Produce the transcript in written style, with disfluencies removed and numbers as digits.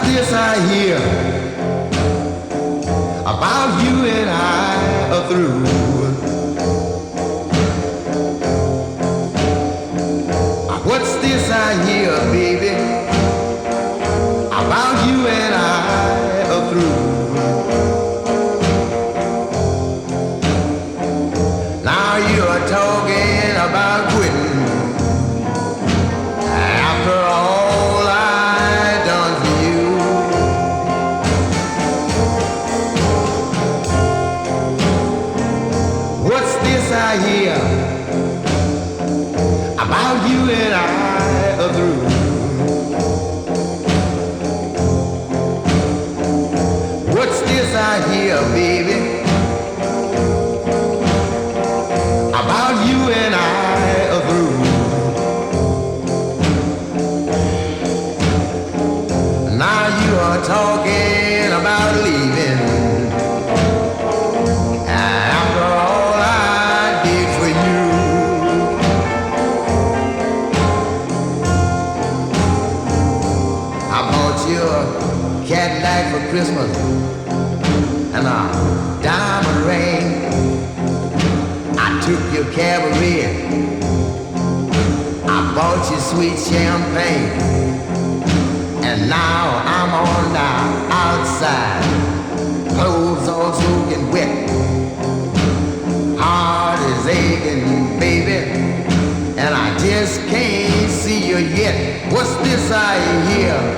this I hear about you and I are through? What's this I hear, baby, about you and I are through? Now you're talking about quitting after all I done for you. What's this I hear about you and I are through? What's this I hear, baby, about you and I are through? Now you are talking about leaving after all I did for you. I bought you a Cadillac for Christmas and a diamond ring. I took your cabaret. I bought you sweet champagne. And now I'm on down outside, clothes all soaking wet, heart is aching, baby, and I just can't see you yet. What's this I hear